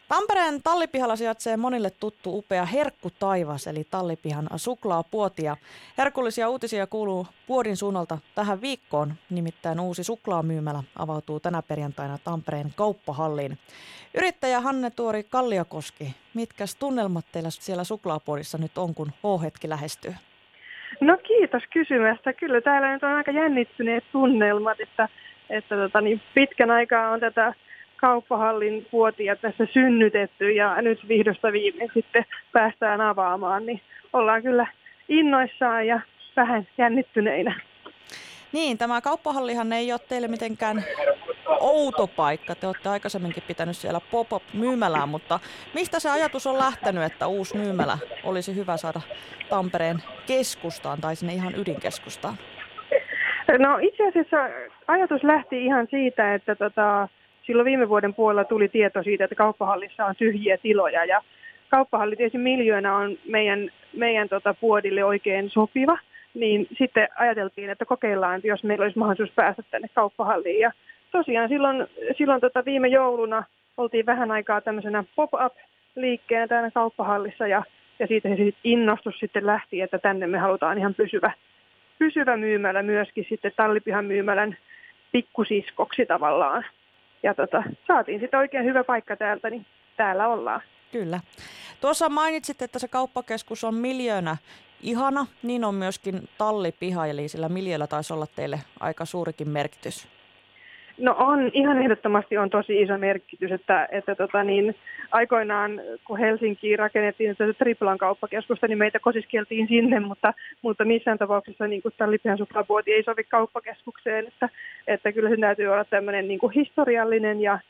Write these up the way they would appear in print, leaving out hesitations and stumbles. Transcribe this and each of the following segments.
Tampereen Tallipihalla sijaitsee monille tuttu upea herkkutaivas, eli Tallipihan suklaapuoti. Ja herkullisia uutisia kuuluu puodin suunnalta tähän viikkoon. Nimittäin uusi suklaamyymälä avautuu tänä perjantaina Tampereen kauppahalliin. Yrittäjä Hanne Tuori Kalliokoski, mitkäs tunnelmat teillä siellä suklaapuodissa nyt on, kun H-hetki lähestyy? No kiitos kysymästä. Kyllä täällä nyt on aika jännittyneet tunnelmat, että pitkän aikaa on tätä kauppahallin puotia tässä synnytetty ja nyt vihdosta viimein sitten päästään avaamaan, niin ollaan kyllä innoissaan ja vähän jännittyneinä. Niin, tämä kauppahallihan ei ole teille mitenkään outo paikka. Te olette aikaisemminkin pitänyt siellä pop-up-myymälää, mutta mistä se ajatus on lähtenyt, että uusi myymälä olisi hyvä saada Tampereen keskustaan tai sinne ihan ydinkeskustaan? No itse asiassa ajatus lähti ihan siitä, että silloin viime vuoden puolella tuli tieto siitä, että kauppahallissa on tyhjiä tiloja ja kauppahalli tietysti miljoona on meidän puodille oikein sopiva. Niin sitten ajateltiin, että kokeillaan, että jos meillä olisi mahdollisuus päästä tänne kauppahalliin. Ja tosiaan silloin viime jouluna oltiin vähän aikaa tämmöisenä pop-up-liikkeenä täällä kauppahallissa ja siitä se innostus sitten lähti, että tänne me halutaan ihan pysyvä myymälä myöskin sitten Tallipihan myymälän pikkusiskoksi tavallaan. Ja saatiin sitten oikein hyvä paikka täältä, niin täällä ollaan. Kyllä. Tuossa mainitsit, että se kauppakeskus on miljoona ihana, niin on myöskin Tallipiha, eli sillä miljöllä taisi olla teille aika suurikin merkitys. No on, ihan ehdottomasti on tosi iso merkitys, että aikoinaan kun Helsinkiin rakennettiin tätä Triplan kauppakeskusta, niin meitä kosiskeltiin sinne, mutta missään tapauksessa niin kuin Tallipihan suklaapuoti ei sovi kauppakeskukseen, että kyllä se täytyy olla tämmöinen niin kuin historiallinen ja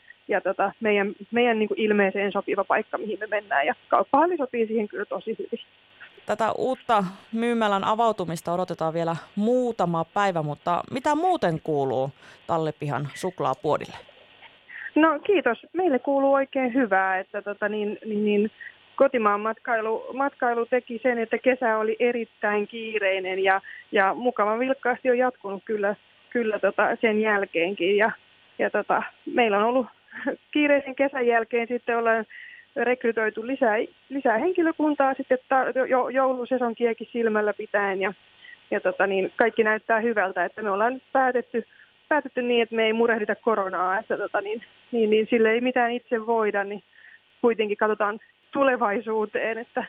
meidän niin kuin ilmeiseen sopiva paikka, mihin me mennään, ja kauppahalli sopii siihen kyllä tosi hyvin. Tätä uutta myymälän avautumista odotetaan vielä muutama päivä, mutta mitä muuten kuuluu Tallipihan suklaapuodille? No kiitos. Meille kuuluu oikein hyvää, että kotimaan matkailu teki sen, että kesä oli erittäin kiireinen ja mukavan vilkkaasti on jatkunut kyllä sen jälkeenkin. Ja meillä on ollut kiireisen kesän jälkeen sitten ollaan rekrytoitu lisää henkilökuntaa sitten joulusesonkiakin silmällä pitäen ja kaikki näyttää hyvältä, että me ollaan nyt päätetty niin, että me ei murehdita koronaa, että sille ei mitään itse voida, niin kuitenkin katsotaan tulevaisuuteen, että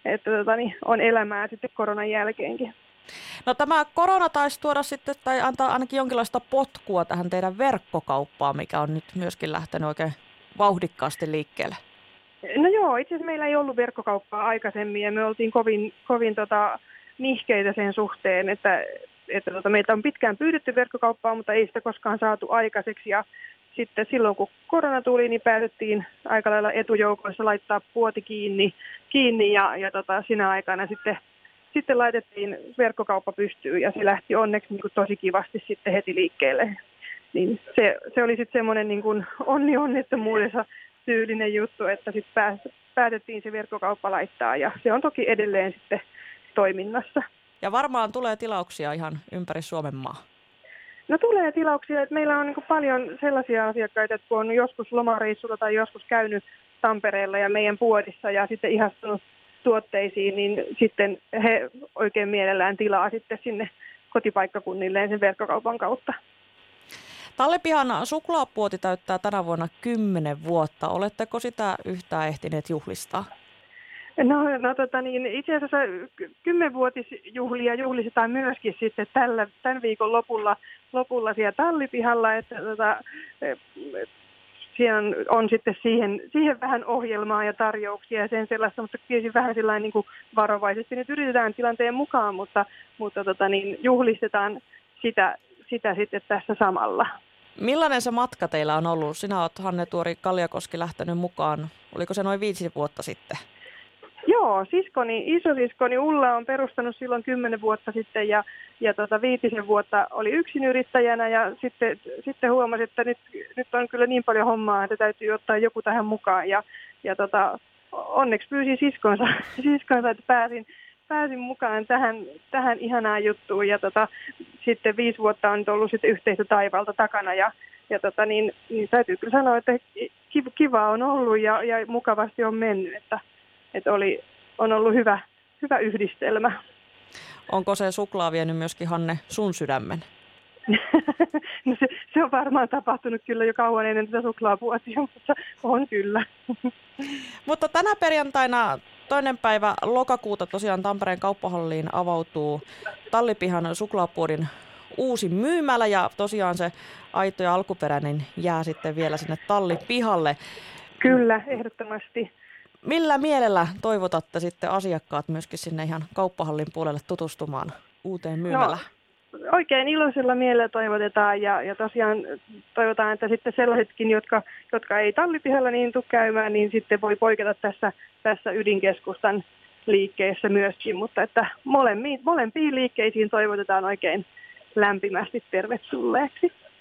on elämää sitten koronan jälkeenkin. No tämä korona taisi tuoda sitten tai antaa ainakin jonkinlaista potkua tähän teidän verkkokauppaan, mikä on nyt myöskin lähtenyt oikein vauhdikkaasti liikkeelle. No joo, itse asiassa meillä ei ollut verkkokauppaa aikaisemmin ja me oltiin kovin nihkeitä sen suhteen, että meiltä on pitkään pyydetty verkkokauppaa, mutta ei sitä koskaan saatu aikaiseksi. Ja sitten silloin kun korona tuli, niin päätettiin aika lailla etujoukoissa laittaa puoti kiinni ja sinä aikana sitten laitettiin verkkokauppa pystyyn ja se lähti onneksi niin kuin tosi kivasti sitten heti liikkeelle. Niin se oli sitten semmoinen niin kuin onnettomuudessa tyylinen juttu, että sitten päätettiin se verkkokauppa laittaa ja se on toki edelleen sitten toiminnassa. Ja varmaan tulee tilauksia ihan ympäri Suomen maa. No tulee tilauksia, että meillä on niin kuin paljon sellaisia asiakkaita, että kun on joskus lomareissulla tai joskus käynyt Tampereella ja meidän puodissa ja sitten ihastunut tuotteisiin, niin sitten he oikein mielellään tilaa sitten sinne kotipaikkakunnilleen sen verkkokaupan kautta. Tallipihan suklaapuoti täyttää tänä vuonna 10 vuotta. Oletteko sitä yhtään ehtineet juhlistaa? No itse asiassa 10-vuotisjuhlia juhlistetaan myöskin sitten tämän viikon lopulla siellä Tallipihalla, että siellä on sitten siihen vähän ohjelmaa ja tarjouksia ja sen sellaista, mutta tietysti vähän sellainen niin kuin varovaisesti nyt yritetään tilanteen mukaan, mutta juhlistetaan sitä sitten tässä samalla. Millainen se matka teillä on ollut? Sinä olet, Hanne Tuori Kalliokoski, lähtenyt mukaan. Oliko se noin 5 vuotta sitten? Joo, isosiskoni Ulla on perustanut silloin 10 vuotta sitten ja 5 vuotta oli yksinyrittäjänä ja sitten huomasi, että nyt on kyllä niin paljon hommaa, että täytyy ottaa joku tähän mukaan ja onneksi pyysin siskonsa, että pääsin mukaan tähän ihanaan juttuun ja sitten 5 vuotta on nyt ollut sitten yhteistä taivalta takana ja niin täytyy kyllä sanoa, että kiva on ollut ja mukavasti on mennyt, että on ollut hyvä yhdistelmä. Onko se suklaa vienyt myöskin, Hanne, sun sydämen? No se on varmaan tapahtunut kyllä jo kauan ennen tätä suklaapuotia, mutta on kyllä. Mutta tänä perjantaina 2. päivä lokakuuta tosiaan Tampereen kauppahalliin avautuu Tallipihan suklaapuodin uusi myymälä ja tosiaan se aito ja alkuperäinen jää sitten vielä sinne Tallipihalle. Kyllä, ehdottomasti. Millä mielellä toivotatte sitten asiakkaat myöskin sinne ihan kauppahallin puolelle tutustumaan uuteen myymälään? No, oikein iloisella mielellä toivotetaan ja tosiaan toivotaan, että sitten sellaisetkin, jotka ei Tallipihalla niin tule käymään, niin sitten voi poiketa tässä ydinkeskustan liikkeessä myöskin, mutta että molempiin liikkeisiin toivotetaan oikein lämpimästi tervetulleeksi.